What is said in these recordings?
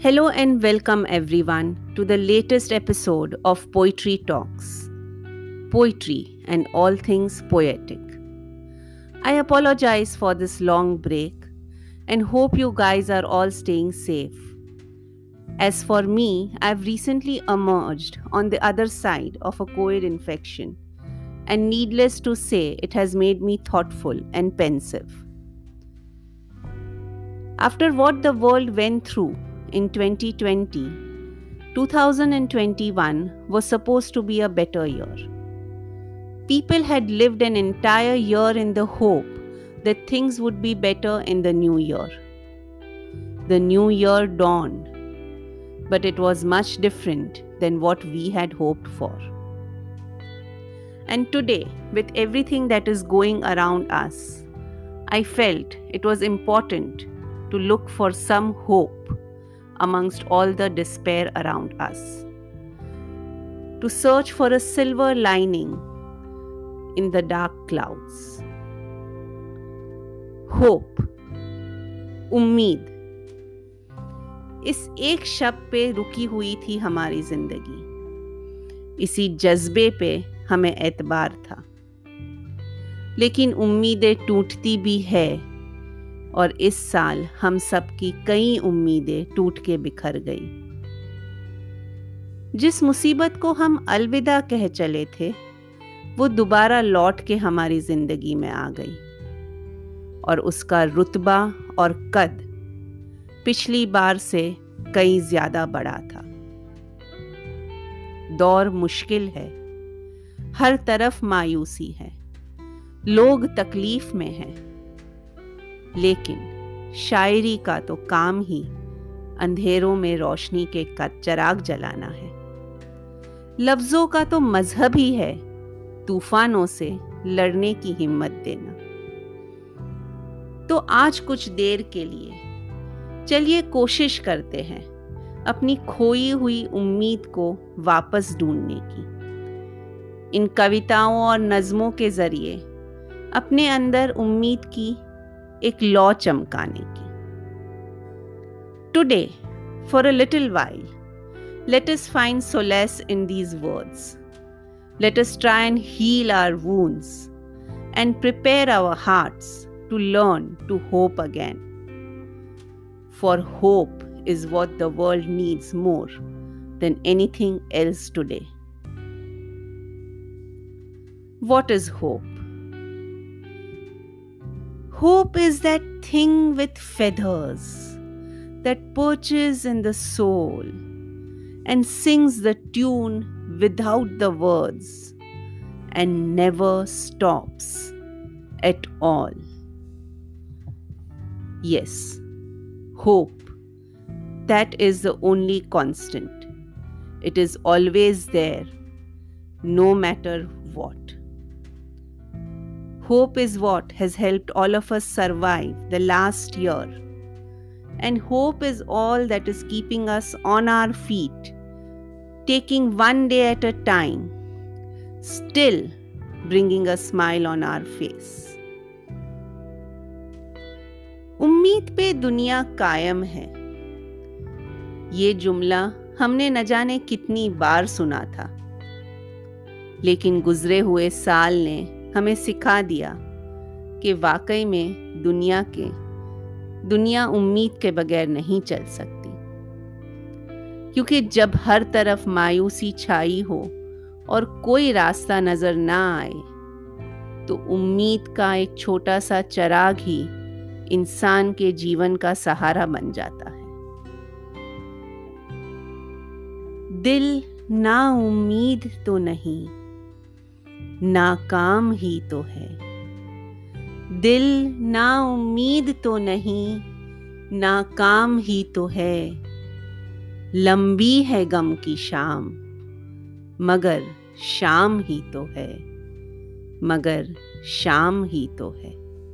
Hello and welcome everyone to the latest episode of Poetry Talks. Poetry and all things poetic. I apologize for this long break and hope you guys are all staying safe. As for me, I've recently emerged on the other side of a COVID infection, and needless to say, it has made me thoughtful and pensive. After what the world went through in 2020, 2021 was supposed to be a better year. People had lived an entire year in the hope that things would be better in the new year. The new year dawned, but it was much different than what we had hoped for. And today, with everything that is going around us, I felt it was important to look for some hope amongst all the despair around us. To search for a silver lining in the dark clouds. Hope, उम्मीद, इस एक शब्द पे रुकी हुई थी हमारी जिंदगी। इसी जज्बे पे हमें एतबार था। लेकिन उम्मीदें टूटती भी है और इस साल हम सबकी कई उम्मीदें टूट के बिखर गई। जिस मुसीबत को हम अलविदा कह चले थे, वो दोबारा लौट के हमारी जिंदगी में आ गई और उसका रुतबा और कद पिछली बार से कई ज्यादा बढ़ा था। दौर मुश्किल है, हर तरफ मायूसी है, लोग तकलीफ में हैं। लेकिन शायरी का तो काम ही अंधेरों में रोशनी के चिराग जलाना है। लफ्जों का तो मजहब ही है तूफानों से लड़ने की हिम्मत देना। तो आज कुछ देर के लिए चलिए कोशिश करते हैं अपनी खोई हुई उम्मीद को वापस ढूंढने की। इन कविताओं और नज़्मों के जरिए अपने अंदर उम्मीद की एक लौ चमकाने की। Today, for a little while, let us find solace in these words. Let us try and heal our wounds and prepare our hearts to learn to hope again. For hope is what the world needs more than anything else today. What is hope? Hope is that thing with feathers that perches in the soul and sings the tune without the words and never stops at all. Yes, hope. That is the only constant. It is always there, no matter what. Hope is what has helped all of us survive the last year. And hope is all that is keeping us on our feet, taking one day at a time, still bringing a smile on our face. उम्मीद पे दुनिया कायम है। ये जुमला हमने न जाने कितनी बार सुना था। लेकिन गुजरे हुए साल ने हमें सिखा दिया कि वाकई में दुनिया उम्मीद के बगैर नहीं चल सकती। क्योंकि जब हर तरफ मायूसी छाई हो और कोई रास्ता नजर ना आए, तो उम्मीद का एक छोटा सा चिराग ही इंसान के जीवन का सहारा बन जाता है। दिल ना उम्मीद तो नहीं, नाकाम ही तो है। दिल ना उम्मीद तो नहीं, नाकाम ही तो है। लंबी है गम की शाम, मगर शाम ही तो है, मगर शाम ही तो है।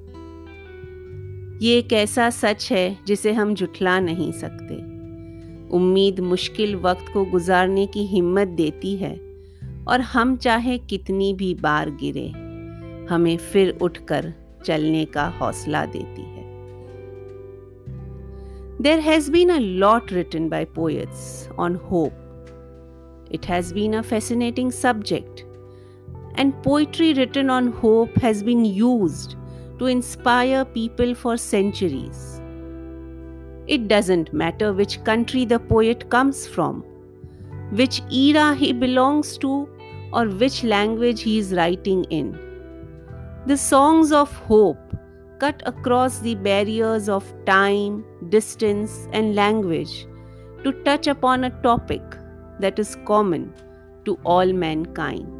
ये एक ऐसा सच है जिसे हम झुठला नहीं सकते। उम्मीद मुश्किल वक्त को गुजारने की हिम्मत देती है और हम चाहे कितनी भी बार गिरे, हमें फिर उठकर चलने का हौसला देती है। There has been a lot written by poets on hope. It has been a fascinating subject, and poetry written on hope has been used to inspire people for centuries. It doesn't matter which country the poet comes from, which era he belongs to, or which language he is writing in. The songs of hope cut across the barriers of time, distance, and language to touch upon a topic that is common to all mankind.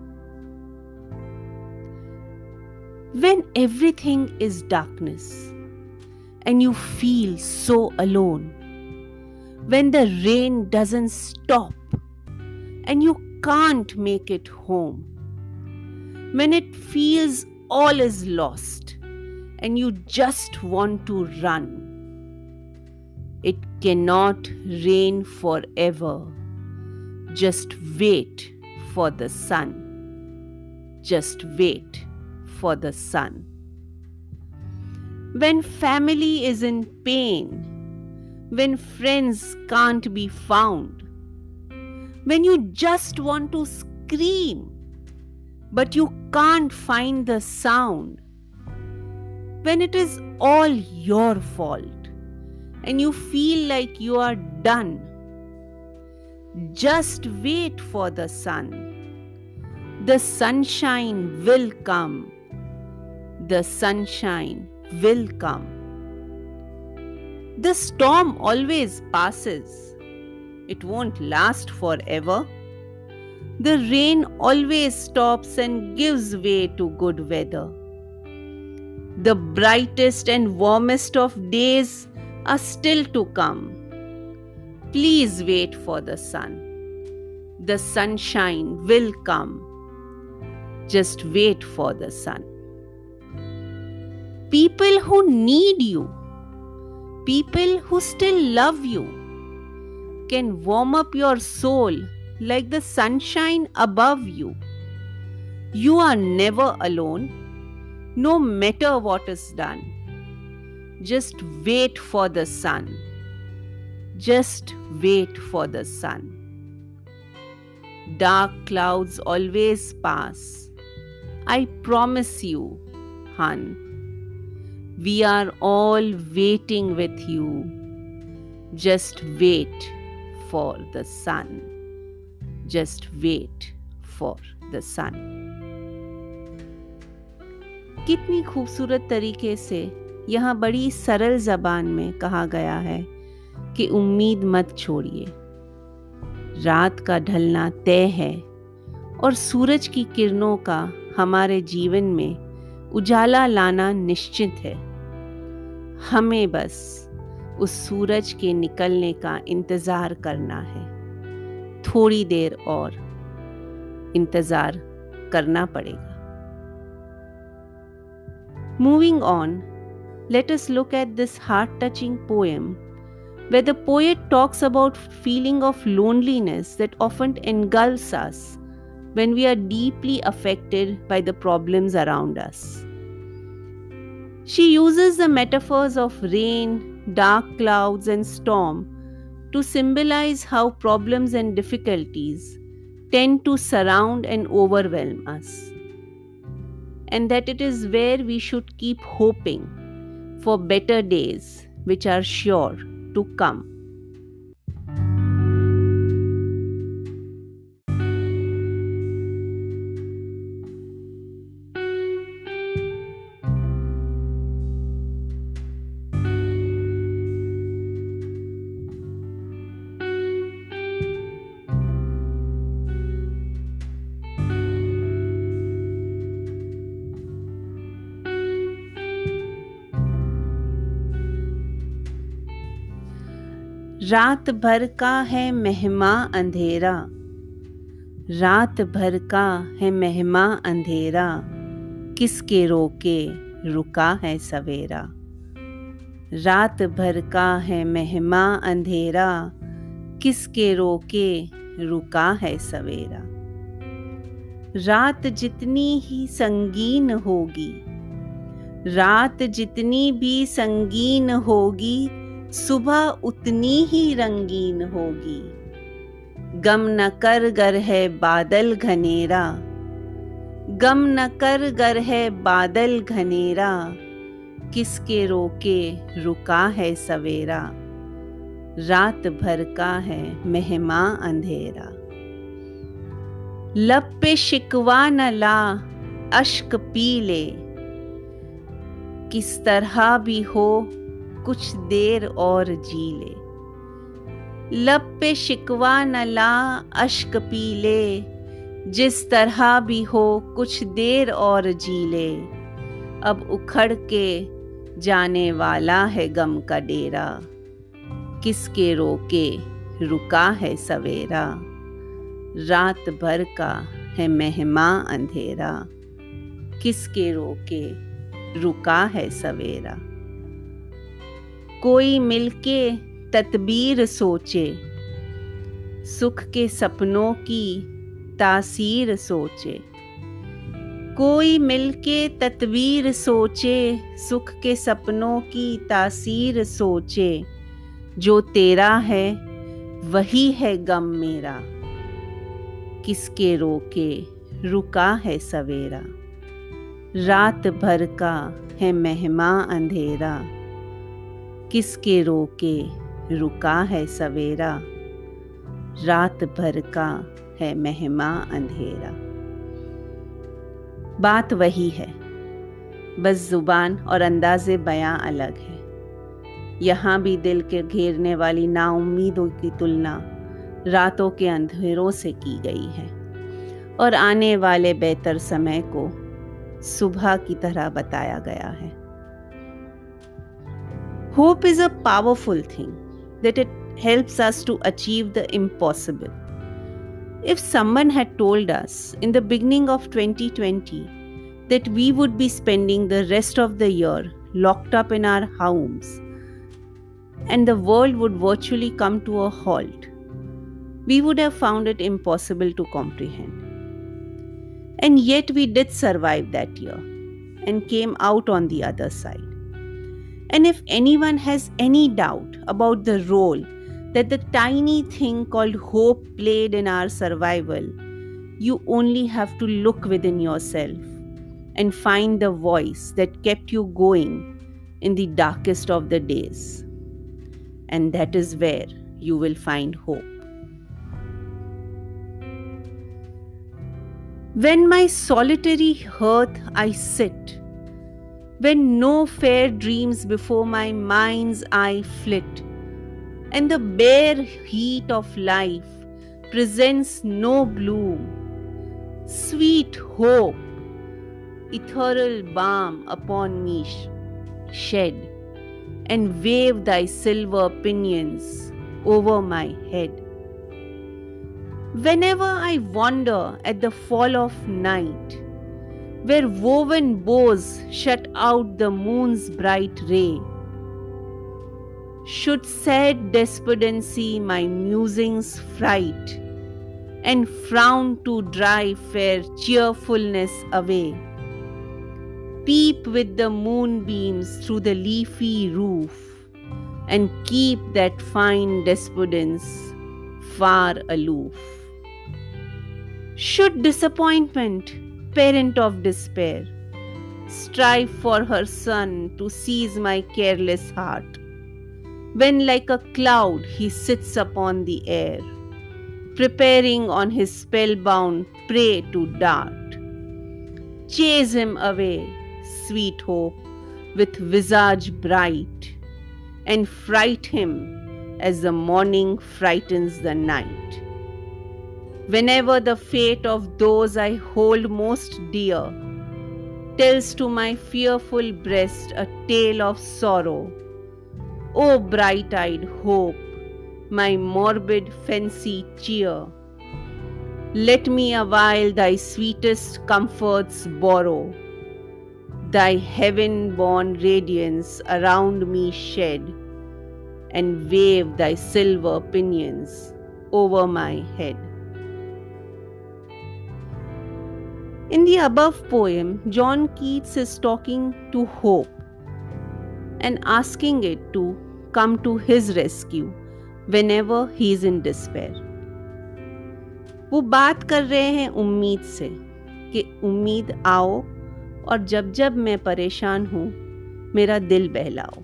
When everything is darkness and you feel so alone, when the rain doesn't stop and you can't make it home, when it feels all is lost and you just want to run, it cannot rain forever. Just wait for the sun. Just wait for the sun. When family is in pain, when friends can't be found, when you just want to scream, but you can't find the sound, when it is all your fault and you feel like you are done, just wait for the sun. The sunshine will come. The sunshine will come. The storm always passes. It won't last forever. The rain always stops and gives way to good weather. The brightest and warmest of days are still to come. Please wait for the sun. The sunshine will come. Just wait for the sun. People who need you, people who still love you, can warm up your soul like the sunshine above you. You are never alone, no matter what is done. Just wait for the sun. Just wait for the sun. Dark clouds always pass. I promise you, hun. We are all waiting with you. Just wait for the sun. Just wait for the sun. कितनी खूबसूरत तरीके से यहाँ बड़ी सरल ज़बान में कहा गया है कि उम्मीद मत छोड़िए। रात का ढलना तय है और सूरज की किरणों का हमारे जीवन में उजाला लाना निश्चित है। हमें बस उस सूरज के निकलने का इंतज़ार करना है। थोड़ी देर और इंतज़ार करना पड़ेगा। Moving on, let us look at this heart-touching poem where the poet talks about feeling of loneliness that often engulfs us when we are deeply affected by the problems around us. She uses the metaphors of rain, dark clouds, and storm to symbolize how problems and difficulties tend to surround and overwhelm us, and that it is where we should keep hoping for better days which are sure to come. रात भर का है मेहमा अंधेरा, रात भर का है मेहमा अंधेरा, किसके रोके रुका है सवेरा। रात भर का है मेहमा अंधेरा, किसके रोके रुका है सवेरा। रात जितनी ही संगीन होगी, रात जितनी भी संगीन होगी, सुबह उतनी ही रंगीन होगी। गम न कर गर है बादल घनेरा, गम न कर गर है बादल घनेरा, किसके रोके रुका है सवेरा, रात भर का है मेहमा अंधेरा। लब पे शिकवा न ला अश्क पी ले, किस तरह भी हो कुछ देर और जी ले। लब पे शिकवा न ला अश्क पी ले, जिस तरह भी हो कुछ देर और जी ले। अब उखड़ के जाने वाला है गम का डेरा, किसके रोके रुका है सवेरा, रात भर का है मेहमा अंधेरा, किसके रोके रुका है सवेरा। कोई मिलके तदबीर सोचे, सुख के सपनों की तासीर सोचे। कोई मिलके तदबीर सोचे, सुख के सपनों की तासीर सोचे। जो तेरा है वही है गम मेरा, किसके रोके रुका है सवेरा, रात भर का है मेहमा अंधेरा, किसके रोके रुका है सवेरा, रात भर का है मेहमा अंधेरा। बात वही है, बस जुबान और अंदाज़े बयां अलग है। यहाँ भी दिल के घेरने वाली नाउम्मीदों की तुलना रातों के अंधेरों से की गई है और आने वाले बेहतर समय को सुबह की तरह बताया गया है। Hope is a powerful thing that it helps us to achieve the impossible. If someone had told us in the beginning of 2020 that we would be spending the rest of the year locked up in our homes and the world would virtually come to a halt, we would have found it impossible to comprehend. And yet we did survive that year and came out on the other side. And if anyone has any doubt about the role that the tiny thing called hope played in our survival, you only have to look within yourself and find the voice that kept you going in the darkest of the days. And that is where you will find hope. When my solitary hearth I sit, when no fair dreams before my mind's eye flit, and the bare heat of life presents no bloom, sweet hope, ethereal balm upon me shed, and wave thy silver pinions over my head. Whenever I wander at the fall of night, where woven bows shut out the moon's bright ray, should sad despondency my musings fright, and frown to drive fair cheerfulness away, peep with the moonbeams through the leafy roof, and keep that fine despondence far aloof. Should disappointment, parent of despair, strive for her son to seize my careless heart, when like a cloud he sits upon the air, preparing on his spellbound prey to dart, chase him away, sweet hope, with visage bright, and fright him as the morning frightens the night. Whenever the fate of those I hold most dear tells to my fearful breast a tale of sorrow, O bright-eyed hope, my morbid fancy cheer, let me awhile thy sweetest comforts borrow, thy heaven-born radiance around me shed, and wave thy silver pinions over my head. In the above poem, John Keats is talking to hope and asking it to come to his rescue whenever he is in despair. वो बात कर रहे हैं उम्मीद से कि उम्मीद आओ और जब जब मैं परेशान हूं मेरा दिल बहलाओ.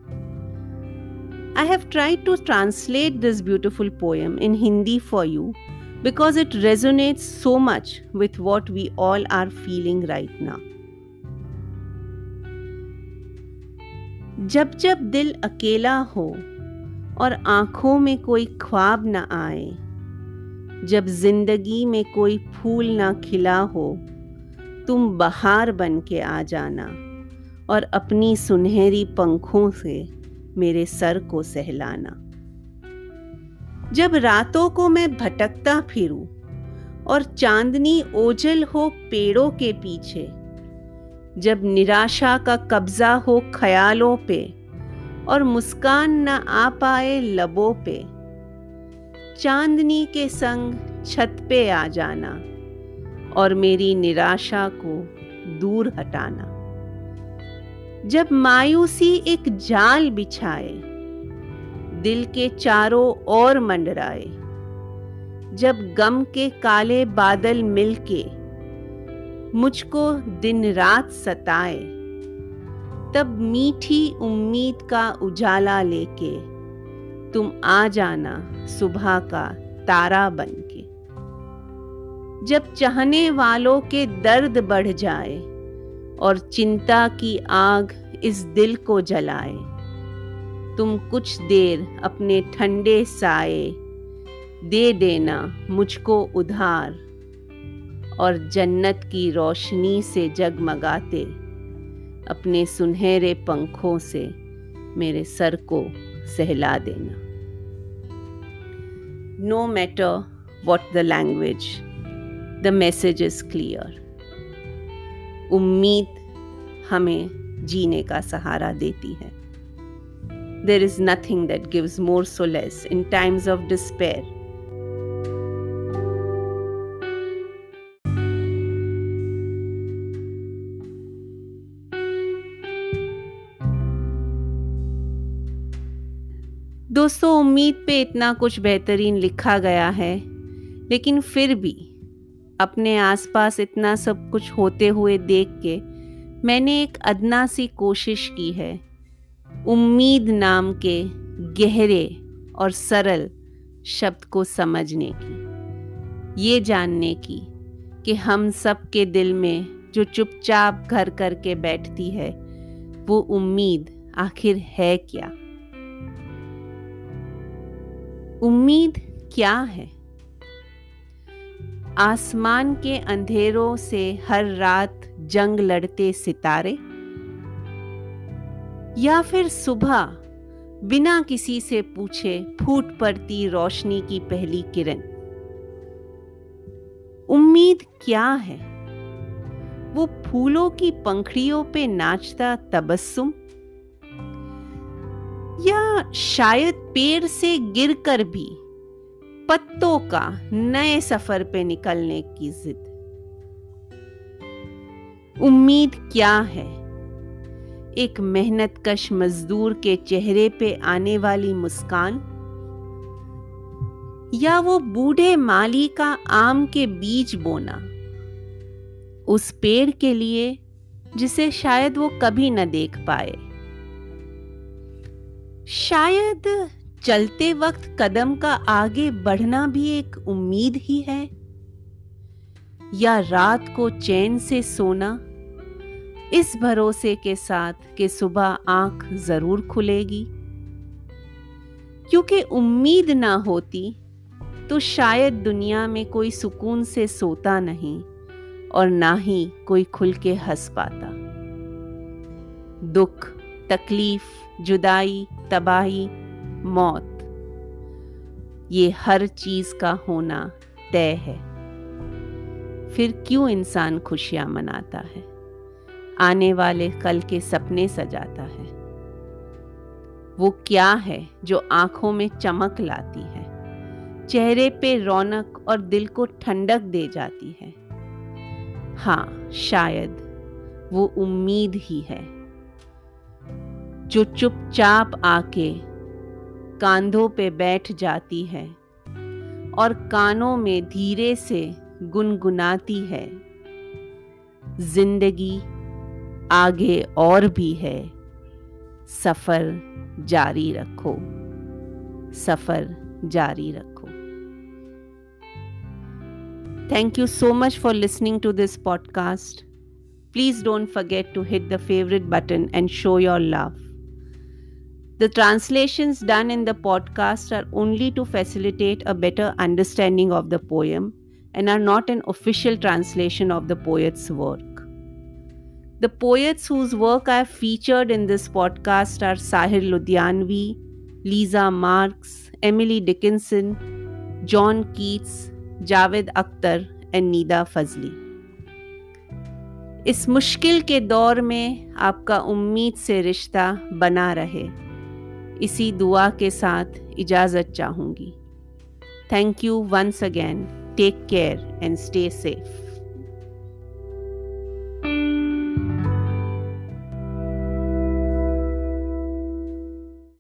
I have tried to translate this beautiful poem in Hindi for you because it resonates so much with what we all are feeling right now. जब जब दिल अकेला हो और आंखों में कोई ख्वाब न आए, जब जिंदगी में कोई फूल ना खिला हो, तुम बहार बन के आ जाना और अपनी सुनहरी पंखों से मेरे सर को सहलाना. जब रातों को मैं भटकता फिरूं और चांदनी ओझल हो पेड़ों के पीछे, जब निराशा का कब्जा हो ख्यालों पे और मुस्कान न आ पाए लबों पे, चांदनी के संग छत पे आ जाना और मेरी निराशा को दूर हटाना. जब मायूसी एक जाल बिछाए, दिल के चारों ओर मंडराए, जब गम के काले बादल मिलके मुझको दिन रात सताए, तब मीठी उम्मीद का उजाला लेके तुम आ जाना सुबह का तारा बनके. जब चाहने वालों के दर्द बढ़ जाए और चिंता की आग इस दिल को जलाए, तुम कुछ देर अपने ठंडे साए दे देना मुझको उधार और जन्नत की रोशनी से जगमगाते अपने सुनहरे पंखों से मेरे सर को सहला देना. No matter what the language, the message is clear. उम्मीद हमें जीने का सहारा देती है. There is nothing that gives more solace in times of despair. दोस्तों, उम्मीद पे इतना कुछ बेहतरीन लिखा गया है, लेकिन फिर भी अपने आसपास इतना सब कुछ होते हुए देख के मैंने एक अदना सी कोशिश की है उम्मीद नाम के गहरे और सरल शब्द को समझने की, ये जानने की कि हम सब के दिल में जो चुपचाप घर करके बैठती है वो उम्मीद आखिर है क्या. उम्मीद क्या है? आसमान के अंधेरों से हर रात जंग लड़ते सितारे, या फिर सुबह बिना किसी से पूछे फूट पड़ती रोशनी की पहली किरण. उम्मीद क्या है? वो फूलों की पंखड़ियों पे नाचता तबस्सुम, या शायद पेड़ से गिरकर भी पत्तों का नए सफर पे निकलने की जिद. उम्मीद क्या है? एक मेहनतकश मजदूर के चेहरे पे आने वाली मुस्कान, या वो बूढ़े माली का आम के बीज बोना उस पेड़ के लिए जिसे शायद वो कभी न देख पाए. शायद चलते वक्त कदम का आगे बढ़ना भी एक उम्मीद ही है, या रात को चैन से सोना इस भरोसे के साथ कि सुबह आंख जरूर खुलेगी. क्योंकि उम्मीद ना होती तो शायद दुनिया में कोई सुकून से सोता नहीं और ना ही कोई खुल के हंस पाता. दुख, तकलीफ, जुदाई, तबाही, मौत, ये हर चीज का होना तय है. फिर क्यों इंसान खुशियां मनाता है, आने वाले कल के सपने सजाता है? वो क्या है जो आंखों में चमक लाती है, चेहरे पे रौनक और दिल को ठंडक दे जाती है? हाँ, शायद वो उम्मीद ही है जो चुपचाप आके कांधों पे बैठ जाती है और कानों में धीरे से गुनगुनाती है, जिंदगी आगे और भी है, सफर जारी रखो, सफर जारी रखो। Thank you so much for listening to this podcast. Please don't forget to hit the favorite button and show your love. The translations done in the podcast are only to facilitate a better understanding of the poem and are not an official translation of the poet's work. The poets whose work I have featured in this podcast are Sahir Ludhianvi, Lisa Marks, Emily Dickinson, John Keats, Javed Akhtar and Nida Fazli. इस मुश्किल के दौर में आपका उम्मीद से रिश्ता बना रहे, इसी दुआ के साथ इजाज़त चाहूँगी। Thank you once again. Take care and stay safe.